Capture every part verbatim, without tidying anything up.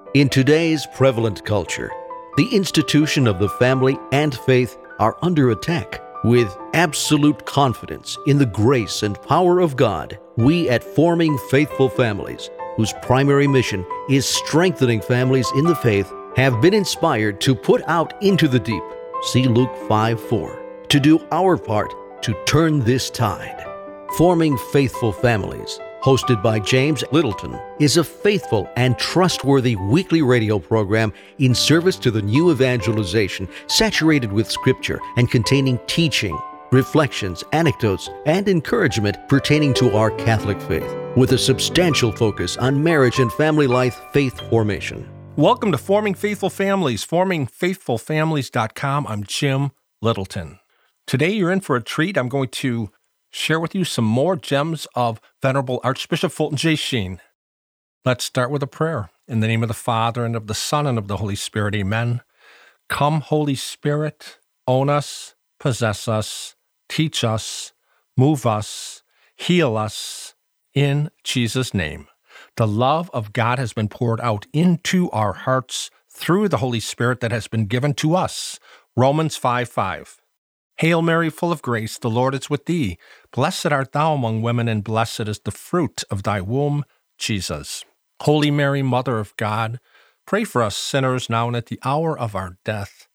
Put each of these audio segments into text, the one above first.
In today's prevalent culture, the institution of the family and faith are under attack. With absolute confidence in the grace and power of God, we at Forming Faithful Families, whose primary mission is strengthening families in the faith, have been inspired to put out into the deep, see Luke five four, to do our part to turn this tide. Forming Faithful Families, hosted by James Littleton, is a faithful and trustworthy weekly radio program in service to the new evangelization, saturated with Scripture and containing teaching, reflections, anecdotes, and encouragement pertaining to our Catholic faith, with a substantial focus on marriage and family life faith formation. Welcome to Forming Faithful Families, forming faithful families dot com. I'm Jim Littleton. Today you're in for a treat. I'm going to share with you some more gems of Venerable Archbishop Fulton J. Sheen. Let's start with a prayer. In the name of the Father, and of the Son, and of the Holy Spirit, amen. Come, Holy Spirit, own us, possess us, teach us, move us, heal us, in Jesus' name. The love of God has been poured out into our hearts through the Holy Spirit that has been given to us. Romans five five. Hail Mary, full of grace, the Lord is with thee. Blessed art thou among women, and blessed is the fruit of thy womb, Jesus. Holy Mary, Mother of God, pray for us sinners now and at the hour of our death.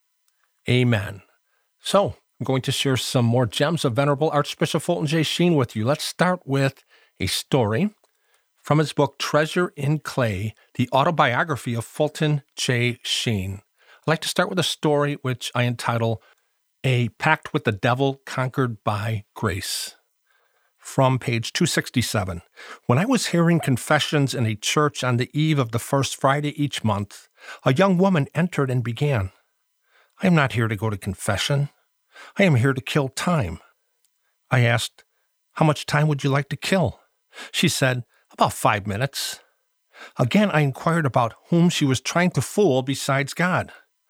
Amen. So, I'm going to share some more gems of Venerable Archbishop Fulton J. Sheen with you. Let's start with a story from his book, Treasure in Clay, the autobiography of Fulton J. Sheen. I'd like to start with a story which I entitle A Pact with the Devil Conquered by Grace. From page two sixty-seven. When I was hearing confessions in a church on the eve of the first Friday each month, a young woman entered and began, I am not here to go to confession. I am here to kill time. I asked, how much time would you like to kill? She said, about five minutes. Again, I inquired about whom she was trying to fool besides God.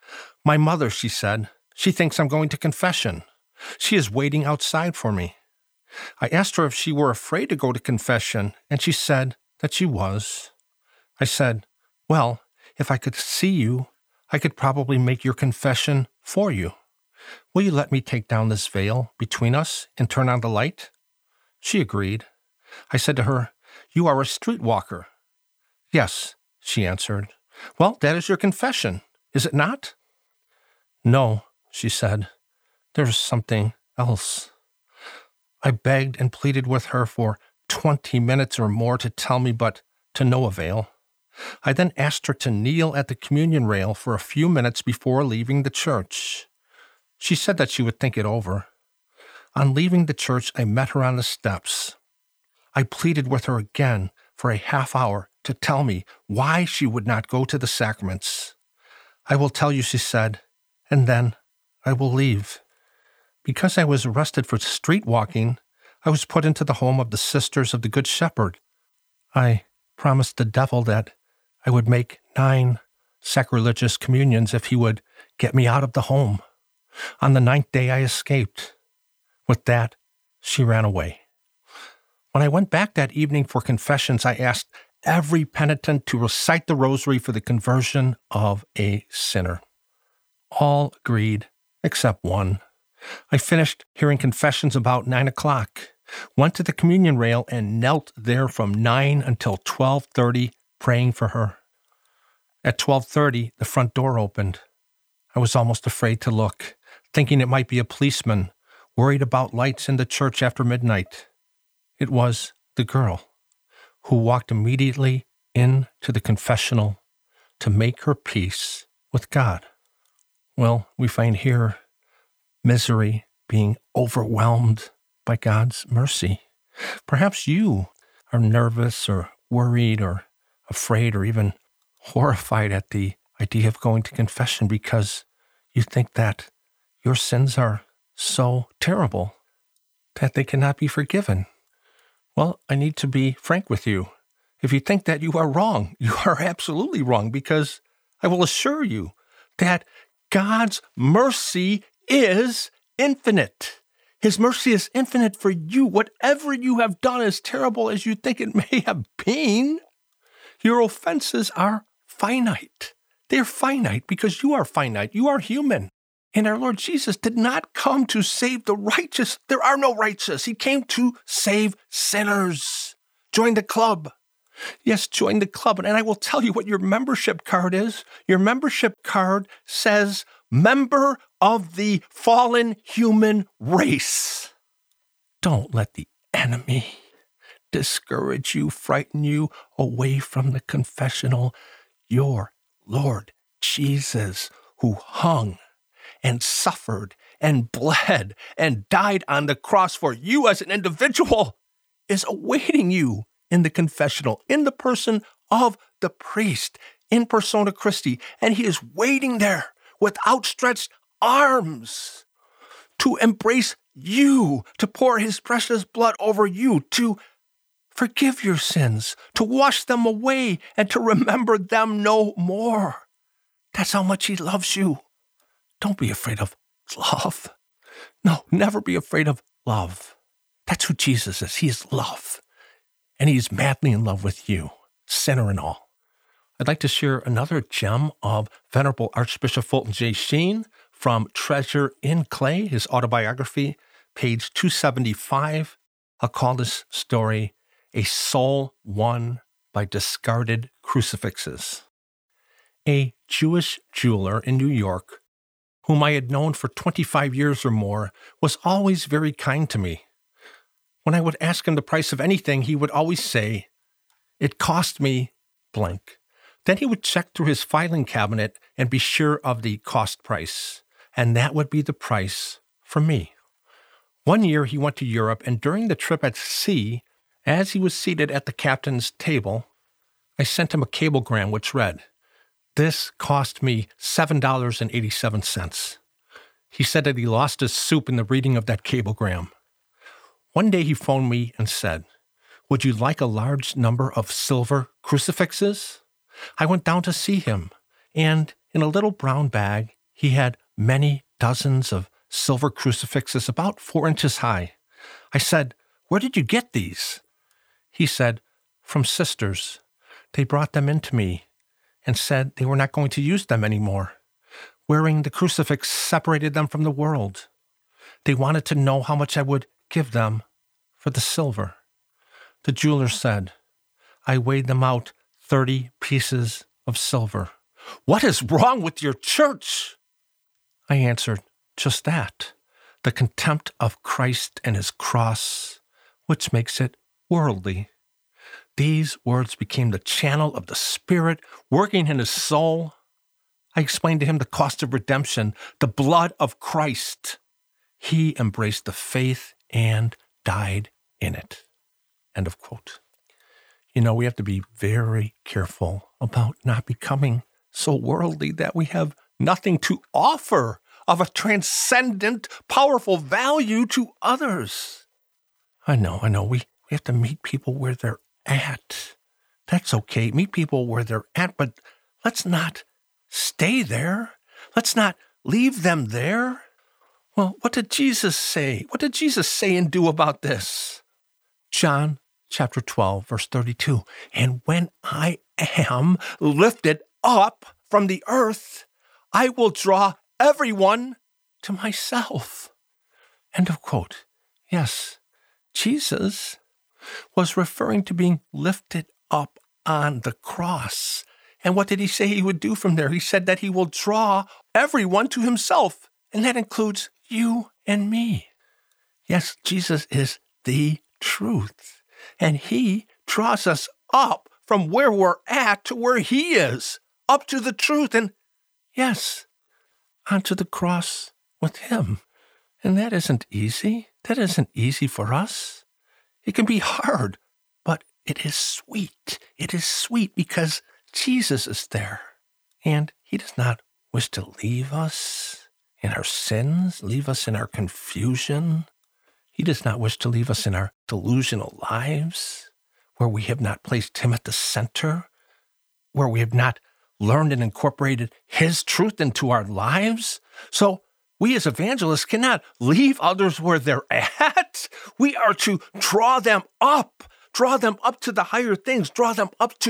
My mother, she said. She thinks I'm going to confession. She is waiting outside for me. I asked her if she were afraid to go to confession, and she said that she was. I said, well, if I could see you, I could probably make your confession for you. Will you let me take down this veil between us and turn on the light? She agreed. I said to her, you are a streetwalker. Yes, she answered. Well, that is your confession, is it not? No, she said. There's something else. I begged and pleaded with her for twenty minutes or more to tell me, but to no avail. I then asked her to kneel at the communion rail for a few minutes before leaving the church. She said that she would think it over. On leaving the church, I met her on the steps. I pleaded with her again for a half hour to tell me why she would not go to the sacraments. I will tell you, she said, and then I will leave. Because I was arrested for street walking, I was put into the home of the Sisters of the Good Shepherd. I promised the devil that I would make nine sacrilegious communions if he would get me out of the home. On the ninth day, I escaped. With that, she ran away. When I went back that evening for confessions, I asked every penitent to recite the rosary for the conversion of a sinner. All agreed, except one. I finished hearing confessions about nine o'clock, went to the communion rail, and knelt there from nine until twelve thirty, praying for her. At twelve thirty, the front door opened. I was almost afraid to look, thinking it might be a policeman, worried about lights in the church after midnight. It was the girl, who walked immediately into the confessional to make her peace with God. Well, we find here misery being overwhelmed by God's mercy. Perhaps you are nervous or worried or afraid or even horrified at the idea of going to confession because you think that your sins are so terrible that they cannot be forgiven. Well, I need to be frank with you. If you think that, you are wrong. You are absolutely wrong, because I will assure you that God's mercy is infinite. His mercy is infinite for you. Whatever you have done, as terrible as you think it may have been, your offenses are finite. They're finite because you are finite. You are human. And our Lord Jesus did not come to save the righteous. There are no righteous. He came to save sinners. Join the club. Yes, join the club. And I will tell you what your membership card is. Your membership card says, member of the fallen human race. Don't let the enemy discourage you, frighten you away from the confessional. Your Lord Jesus, who hung and suffered and bled and died on the cross for you as an individual, is awaiting you in the confessional, in the person of the priest, in persona Christi, and he is waiting there with outstretched arms to embrace you, to pour his precious blood over you, to forgive your sins, to wash them away, and to remember them no more. That's how much he loves you. Don't be afraid of love. No, never be afraid of love. That's who Jesus is. He is love. And he is madly in love with you, sinner and all. I'd like to share another gem of Venerable Archbishop Fulton J. Sheen from Treasure in Clay, his autobiography, page two seventy-five. I'll call this story A Soul Won by Discarded Crucifixes. A Jewish jeweler in New York, whom I had known for twenty-five years or more, was always very kind to me. When I would ask him the price of anything, he would always say, "It cost me blank." Then he would check through his filing cabinet and be sure of the cost price, and that would be the price for me. One year he went to Europe, and during the trip at sea, as he was seated at the captain's table, I sent him a cablegram which read, "This cost me seven dollars and eighty-seven cents. He said that he lost his soup in the reading of that cablegram. One day he phoned me and said, "Would you like a large number of silver crucifixes?" I went down to see him, and in a little brown bag he had many dozens of silver crucifixes about four inches high. I said, "Where did you get these?" He said, "From sisters. They brought them in to me and said they were not going to use them anymore. Wearing the crucifix separated them from the world. They wanted to know how much I would give them for the silver." The jeweler said, "I weighed them out thirty pieces of silver." "What is wrong with your church?" I answered, "Just that, the contempt of Christ and his cross, which makes it worldly." These words became the channel of the Spirit working in his soul. I explained to him the cost of redemption, the blood of Christ. He embraced the faith and died in it. End of quote. You know, we have to be very careful about not becoming so worldly that we have nothing to offer of a transcendent, powerful value to others. I know, I know, we, we have to meet people where they're at. That's okay. Meet people where they're at, but let's not stay there. Let's not leave them there. Well, what did Jesus say? What did Jesus say and do about this? John chapter twelve, verse thirty-two. "And when I am lifted up from the earth, I will draw everyone to myself." End of quote. Yes, Jesus was referring to being lifted up on the cross. And what did he say he would do from there? He said that he will draw everyone to himself, and that includes you and me. Yes, Jesus is the truth, and he draws us up from where we're at to where he is, up to the truth, and yes, onto the cross with him. And that isn't easy. That isn't easy for us. It can be hard, but it is sweet. It is sweet because Jesus is there, and he does not wish to leave us in our sins, leave us in our confusion. He does not wish to leave us in our delusional lives, where we have not placed him at the center, where we have not learned and incorporated his truth into our lives. So we as evangelists cannot leave others where they're at. We are to draw them up, draw them up to the higher things, draw them up to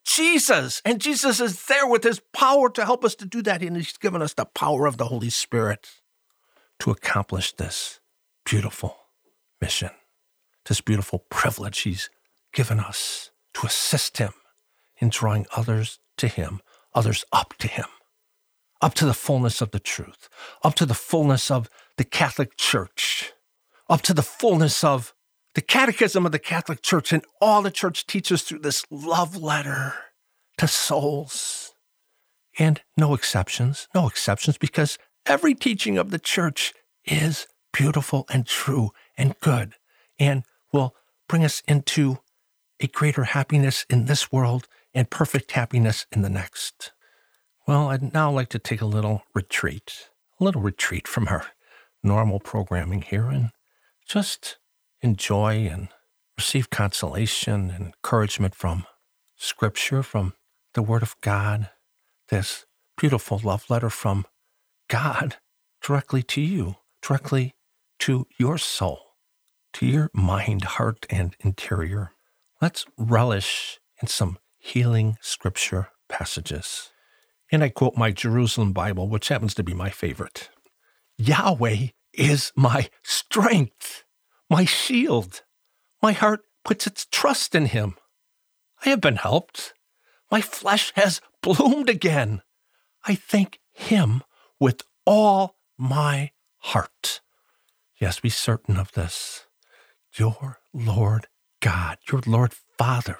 Jesus. And Jesus is there with his power to help us to do that. And he's given us the power of the Holy Spirit to accomplish this beautiful mission, this beautiful privilege he's given us to assist him in drawing others to him, others up to him, up to the fullness of the truth, up to the fullness of the Catholic Church, up to the fullness of the Catechism of the Catholic Church and all the Church teaches through this love letter to souls. And no exceptions, no exceptions, because every teaching of the Church is beautiful and true and good and will bring us into a greater happiness in this world and perfect happiness in the next. Well, I'd now like to take a little retreat, a little retreat from our normal programming here and just enjoy and receive consolation and encouragement from Scripture, from the Word of God, this beautiful love letter from God directly to you, directly to your soul, to your mind, heart, and interior. Let's relish in some healing Scripture passages. And I quote my Jerusalem Bible, which happens to be my favorite. Yahweh is my strength, my shield. My heart puts its trust in him. I have been helped. My flesh has bloomed again. I thank him with all my heart. Yes, be certain of this. Your Lord God, your Lord Father,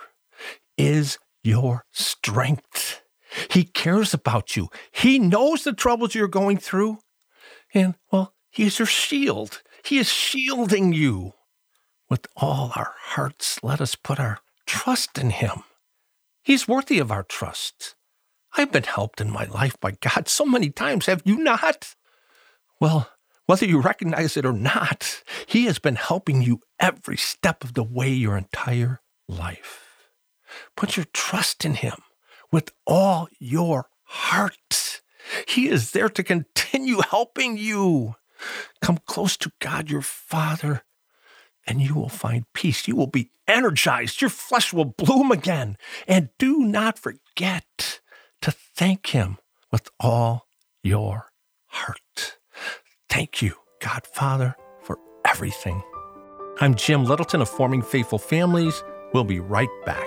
is your strength. He cares about you. He knows the troubles you're going through. And, well, he is your shield. He is shielding you. With all our hearts, let us put our trust in him. He's worthy of our trust. I've been helped in my life by God so many times, have you not? Well, whether you recognize it or not, he has been helping you every step of the way your entire life. Put your trust in him with all your heart. He is there to continue helping you. Come close to God, your Father, and you will find peace. You will be energized. Your flesh will bloom again. And do not forget to thank him with all your heart. Thank you, God Father, for everything. I'm Jim Littleton of Forming Faithful Families. We'll be right back.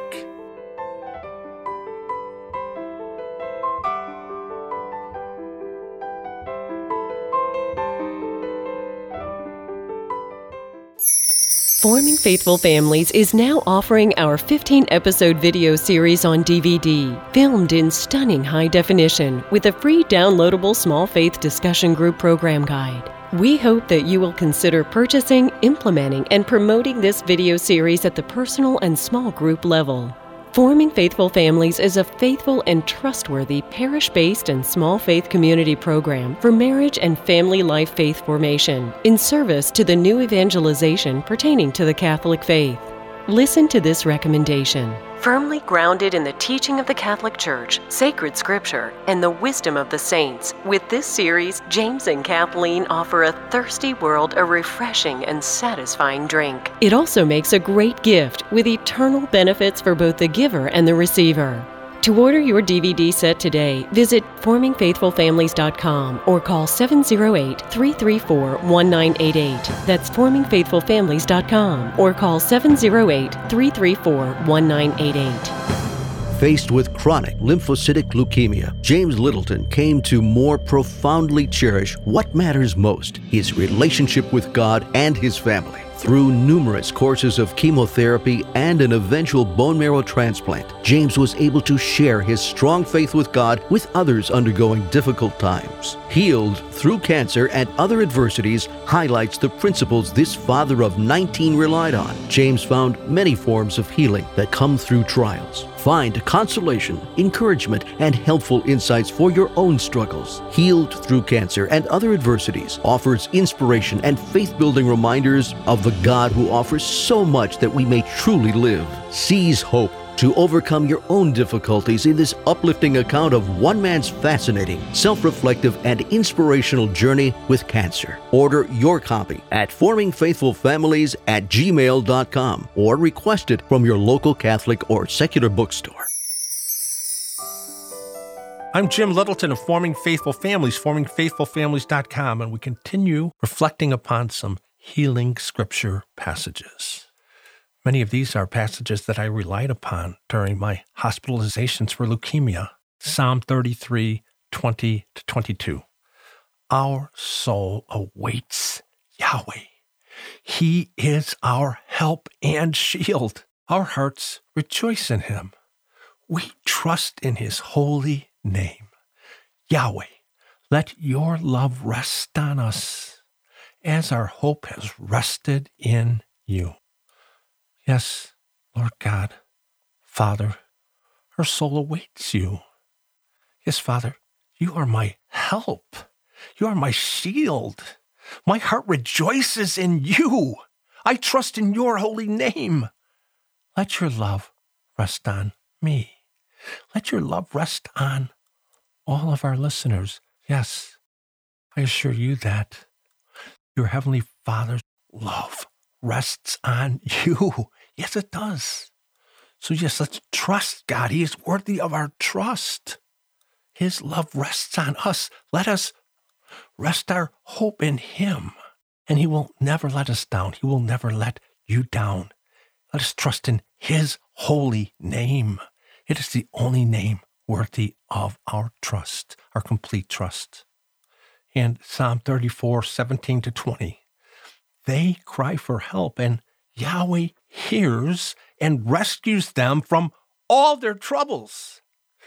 Forming Faithful Families is now offering our fifteen-episode video series on D V D, filmed in stunning high definition with a free downloadable Small Faith Discussion Group program guide. We hope that you will consider purchasing, implementing, and promoting this video series at the personal and small group level. Forming Faithful Families is a faithful and trustworthy parish-based and small faith community program for marriage and family life faith formation in service to the new evangelization pertaining to the Catholic faith. Listen to this recommendation. Firmly grounded in the teaching of the Catholic Church, sacred scripture, and the wisdom of the saints, with this series, James and Kathleen offer a thirsty world a refreshing and satisfying drink. It also makes a great gift with eternal benefits for both the giver and the receiver. To order your D V D set today, visit forming faithful families dot com or call seven oh eight, three three four, one nine eight eight. That's forming faithful families dot com or call seven oh eight, three three four, one nine eight eight. Faced with chronic lymphocytic leukemia, James Littleton came to more profoundly cherish what matters most, his relationship with God and his family. Through numerous courses of chemotherapy and an eventual bone marrow transplant, James was able to share his strong faith with God with others undergoing difficult times. Healed Through Cancer and Other Adversities highlights the principles this father of nineteen relied on. James found many forms of healing that come through trials. Find consolation, encouragement, and helpful insights for your own struggles. Healed Through Cancer and Other Adversities offers inspiration and faith-building reminders of the God who offers so much that we may truly live. Seize hope to overcome your own difficulties in this uplifting account of one man's fascinating, self-reflective, and inspirational journey with cancer. Order your copy at forming faithful families at gmail dot com or request it from your local Catholic or secular bookstore. I'm Jim Littleton of Forming Faithful Families, forming faithful families dot com, and we continue reflecting upon some healing scripture passages. Many of these are passages that I relied upon during my hospitalizations for leukemia. Psalm thirty-three, twenty to twenty-two. Our soul awaits Yahweh. He is our help and shield. Our hearts rejoice in him. We trust in his holy name. Yahweh, let your love rest on us as our hope has rested in you. Yes, Lord God, Father, our soul awaits you. Yes, Father, you are my help. You are my shield. My heart rejoices in you. I trust in your holy name. Let your love rest on me. Let your love rest on all of our listeners. Yes, I assure you that your Heavenly Father's love rests on you. Yes, it does. So yes, let's trust God. He is worthy of our trust. His love rests on us. Let us rest our hope in him, and he will never let us down. He will never let you down. Let us trust in his holy name. It is the only name worthy of our trust, our complete trust. And Psalm thirty-four, seventeen to twenty. They cry for help, and Yahweh hears and rescues them from all their troubles.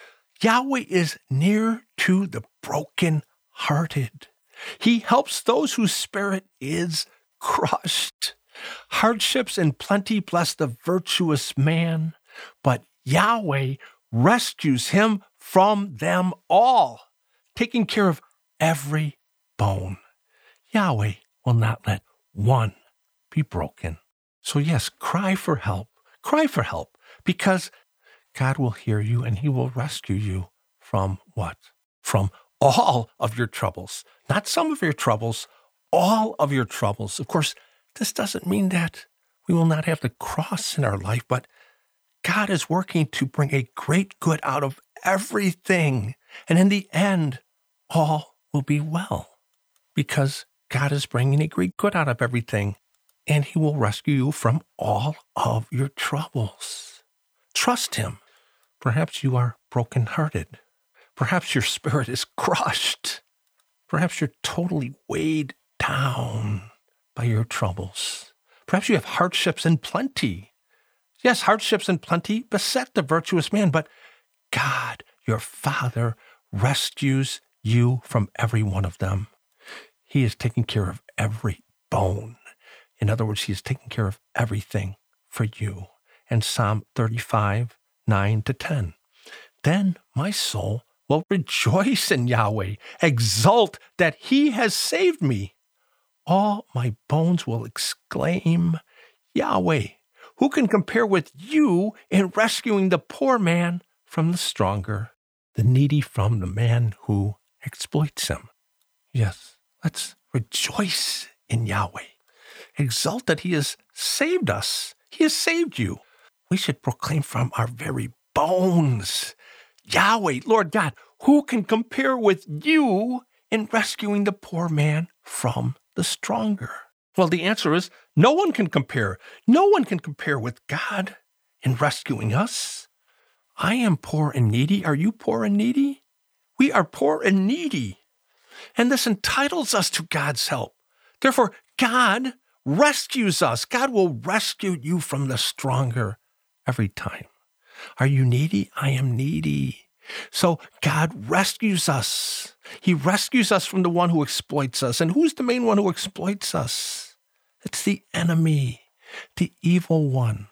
Yahweh is near to the brokenhearted. He helps those whose spirit is crushed. Hardships and plenty bless the virtuous man, but Yahweh rescues him from them all, taking care of every bone. Yahweh will not let one be broken. So yes, cry for help. Cry for help, because God will hear you and he will rescue you from what? From all of your troubles. Not some of your troubles, all of your troubles. Of course, this doesn't mean that we will not have the cross in our life, but God is working to bring a great good out of everything. And in the end, all will be well, because God is bringing a great good out of everything, and he will rescue you from all of your troubles. Trust him. Perhaps you are brokenhearted. Perhaps your spirit is crushed. Perhaps you're totally weighed down by your troubles. Perhaps you have hardships in plenty. Yes, hardships and plenty beset the virtuous man, but God, your Father, rescues you from every one of them. He is taking care of every bone. In other words, he is taking care of everything for you. And Psalm thirty-five, nine to ten. Then my soul will rejoice in Yahweh, exult that he has saved me. All my bones will exclaim, Yahweh, who can compare with you in rescuing the poor man from the stronger, the needy from the man who exploits him? Yes, let's rejoice in Yahweh. Exult that he has saved us. He has saved you. We should proclaim from our very bones, Yahweh, Lord God, who can compare with you in rescuing the poor man from the stronger? Well, the answer is no one can compare. No one can compare with God in rescuing us. I am poor and needy. Are you poor and needy? We are poor and needy. And this entitles us to God's help. Therefore, God rescues us. God will rescue you from the stronger every time. Are you needy? I am needy. So God rescues us. He rescues us from the one who exploits us. And who's the main one who exploits us? It's the enemy, the evil one,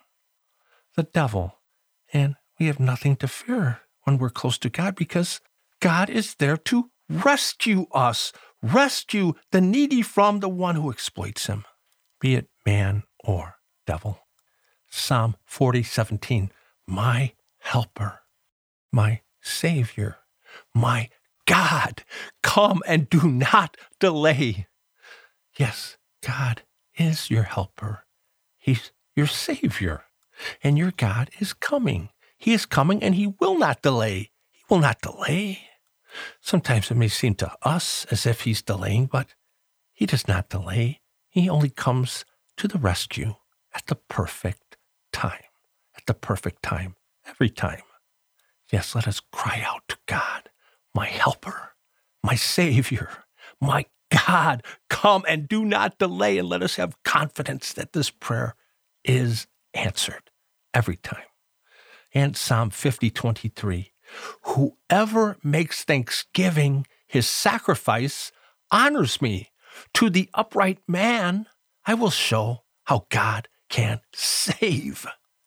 the devil. And we have nothing to fear when we're close to God, because God is there to rescue us, rescue the needy from the one who exploits him, be it man or devil. Psalm forty, seventeen, my helper, my Savior, my God, come and do not delay. Yes, God is your helper. He's your Savior, and your God is coming. He is coming, and he will not delay. He will not delay. Sometimes it may seem to us as if he's delaying, but he does not delay. He only comes to the rescue at the perfect time, at the perfect time, every time. Yes, let us cry out to God, my helper, my Savior, my God, come and do not delay, and let us have confidence that this prayer is answered every time. And Psalm fifty twenty-three, whoever makes thanksgiving his sacrifice honors me. To the upright man, I will show how God can save.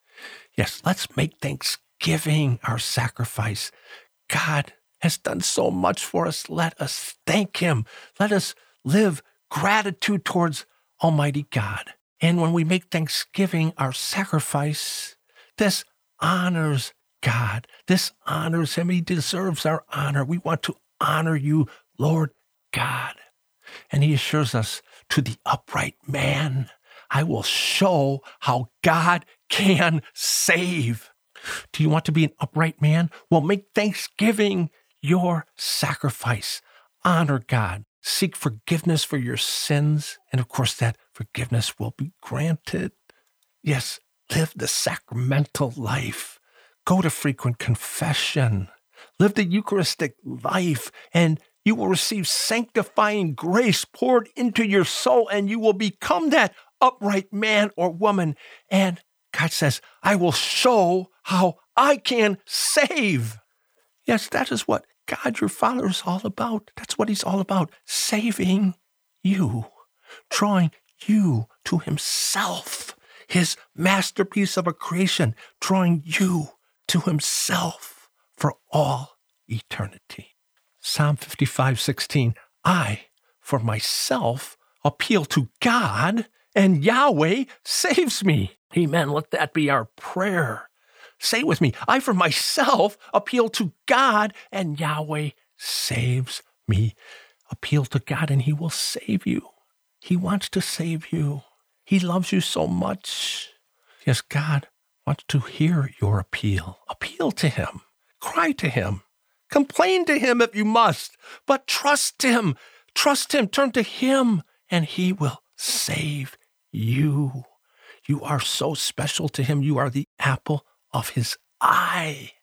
Yes, let's make thanksgiving our sacrifice. God has done so much for us. Let us thank him. Let us live gratitude towards Almighty God. And when we make thanksgiving our sacrifice, this honors God. This honors him. He deserves our honor. We want to honor you, Lord God. And he assures us, to the upright man, I will show how God can save. Do you want to be an upright man? Well, make thanksgiving your sacrifice. Honor God. Seek forgiveness for your sins. And of course, that forgiveness will be granted. Yes, live the sacramental life. Go to frequent confession. Live the Eucharistic life, and you will receive sanctifying grace poured into your soul, and you will become that upright man or woman. And God says, I will show how I can save. Yes, that is what God, your Father, is all about. That's what he's all about, saving you, drawing you to himself, his masterpiece of a creation, drawing you to himself for all eternity. Psalm fifty-five sixteen, I, for myself, appeal to God, and Yahweh saves me. Amen. Let that be our prayer. Say with me, I, for myself, appeal to God, and Yahweh saves me. Appeal to God, and he will save you. He wants to save you. He loves you so much. Yes, God wants to hear your appeal. Appeal to him. Cry to him. Complain to him if you must, but trust him. Trust him. Turn to him, and he will save you. You are so special to him. You are the apple of his eye.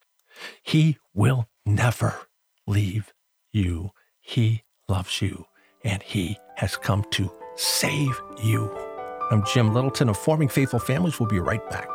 He will never leave you. He loves you, and he has come to save you. I'm Jim Littleton of Forming Faithful Families. We'll be right back.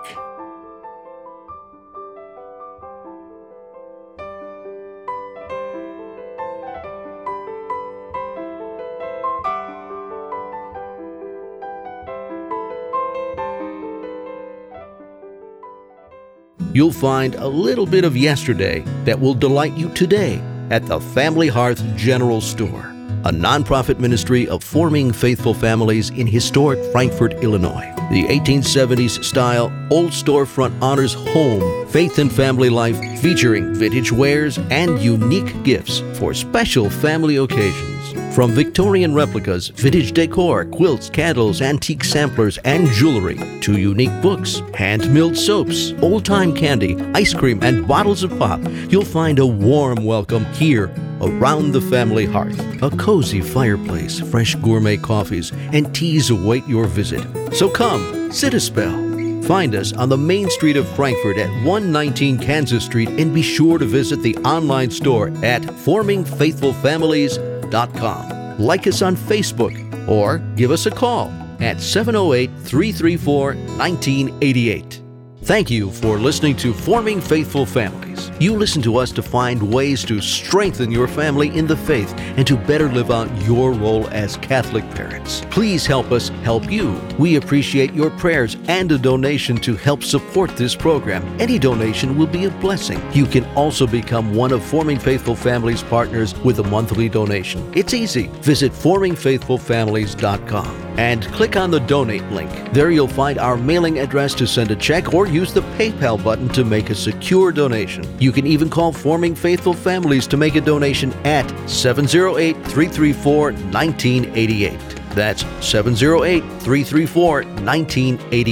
You'll find a little bit of yesterday that will delight you today at the Family Hearth General Store, a nonprofit ministry of Forming Faithful Families in historic Frankfort, Illinois. The eighteen seventies style old storefront honors home, faith and family life, featuring vintage wares and unique gifts for special family occasions. From Victorian replicas, vintage decor, quilts, candles, antique samplers, and jewelry, to unique books, hand-milled soaps, old-time candy, ice cream, and bottles of pop, you'll find a warm welcome here around the family hearth. A cozy fireplace, fresh gourmet coffees, and teas await your visit. So come, sit a spell. Find us on the main street of Frankfort at one nineteen Kansas Street, and be sure to visit the online store at forming faithful families dot com. Like us on Facebook or give us a call at seven oh eight, three three four, one nine eight eight. Thank you for listening to Forming Faithful Families. You listen to us to find ways to strengthen your family in the faith and to better live out your role as Catholic parents. Please help us help you. We appreciate your prayers and a donation to help support this program. Any donation will be a blessing. You can also become one of Forming Faithful Families partners with a monthly donation. It's easy. Visit forming faithful families dot com and click on the donate link. There you'll find our mailing address to send a check, or use the PayPal button to make a secure donation. You can even call Forming Faithful Families to make a donation at seven oh eight, three three four, one nine eight eight. That's seven oh eight, three three four, one nine eight eight.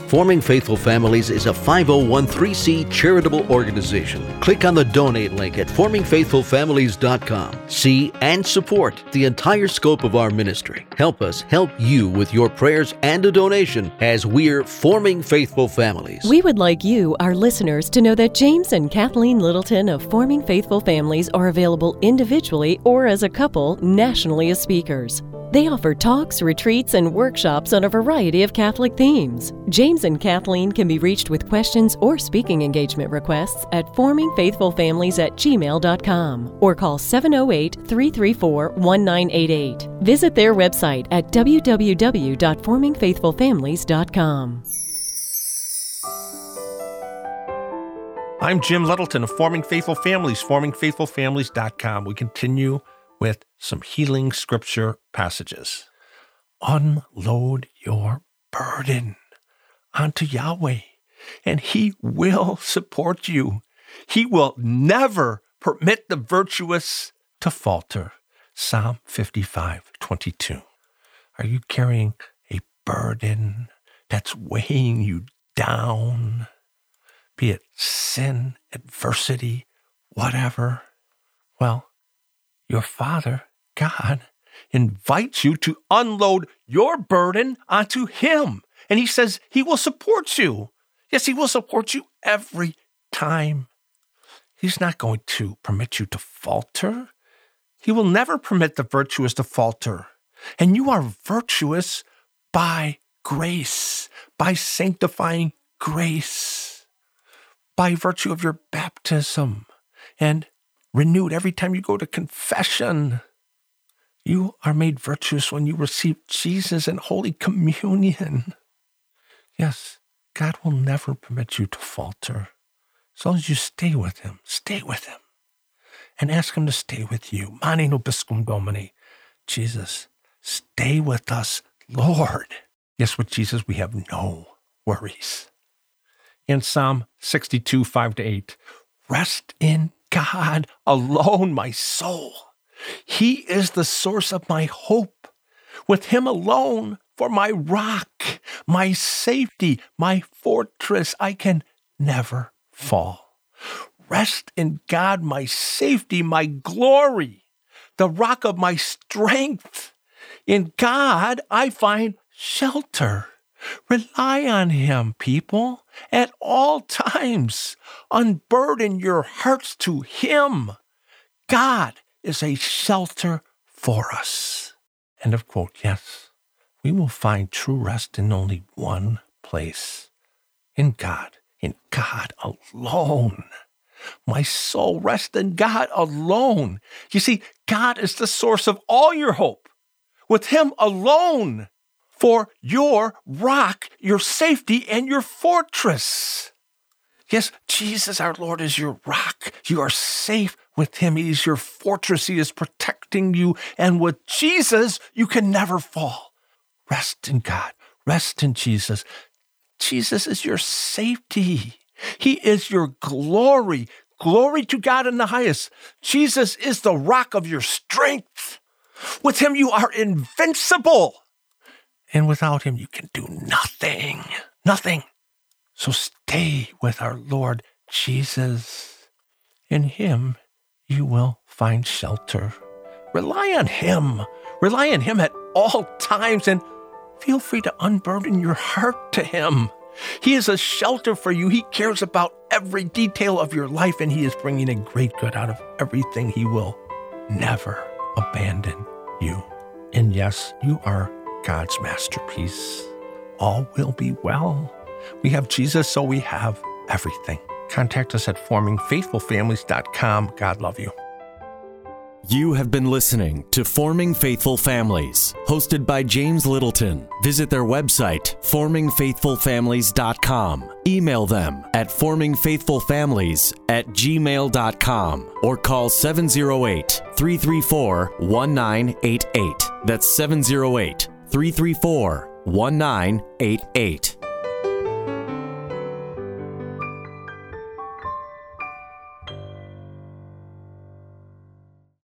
Forming Faithful Families is a five oh one c three charitable organization. Click on the donate link at forming faithful families dot com. See and support the entire scope of our ministry. Help us help you with your prayers and a donation as we're forming faithful families. We would like you, our listeners, to know that James and Kathleen Littleton of Forming Faithful Families are available individually or as a couple nationally as speakers. They offer talks, retreats, and workshops on a variety of Catholic themes. James and Kathleen can be reached with questions or speaking engagement requests at forming faithful families at gmail dot com or call seven oh eight, three three four, one nine eight eight. Visit their website at w w w dot forming faithful families dot com. I'm Jim Littleton of Forming Faithful Families, forming faithful families dot com. We continue with some healing scripture passages. Unload your burden onto Yahweh, and He will support you. He will never permit the virtuous to falter. Psalm fifty-five twenty-two. Are you carrying a burden that's weighing you down? Be it sin, adversity, whatever. Well, your Father, God, invites you to unload your burden onto Him. And He says He will support you. Yes, He will support you every time. He's not going to permit you to falter. He will never permit the virtuous to falter. And you are virtuous by grace, by sanctifying grace, by virtue of your baptism and renewed every time you go to confession. You are made virtuous when you receive Jesus in Holy Communion. Yes, God will never permit you to falter. As long as you stay with Him, stay with Him. And ask Him to stay with you. Mane nobiscum Domini. Jesus, stay with us, Lord. Yes, with Jesus we have no worries. In Psalm sixty-two, five to eight, rest in God alone, my soul. He is the source of my hope. With Him alone for my rock, my safety, my fortress, I can never fall. Rest in God, my safety, my glory, the rock of my strength. In God, I find shelter. Rely on Him, people, at all times. Unburden your hearts to Him. God is a shelter for us. End of quote. Yes, we will find true rest in only one place. In God. In God alone. My soul rests in God alone. You see, God is the source of all your hope. With Him alone. For your rock, your safety, and your fortress. Yes, Jesus, our Lord, is your rock. You are safe with Him. He is your fortress. He is protecting you. And with Jesus, you can never fall. Rest in God. Rest in Jesus. Jesus is your safety. He is your glory. Glory to God in the highest. Jesus is the rock of your strength. With Him, you are invincible. And without Him, you can do nothing, nothing. So stay with our Lord Jesus. In Him, you will find shelter. Rely on Him. Rely on Him at all times and feel free to unburden your heart to Him. He is a shelter for you. He cares about every detail of your life, and He is bringing a great good out of everything. He will never abandon you. And yes, you are God's masterpiece. All will be well. We have Jesus, so we have everything. Contact us at forming faithful families dot com. God love you. You have been listening to Forming Faithful Families, hosted by James Littleton. Visit their website, forming faithful families dot com. Email them at forming faithful families at gmail dot com or call seven oh eight, three three four, one nine eight eight. That's seven oh eight, three three four, one nine eight eight.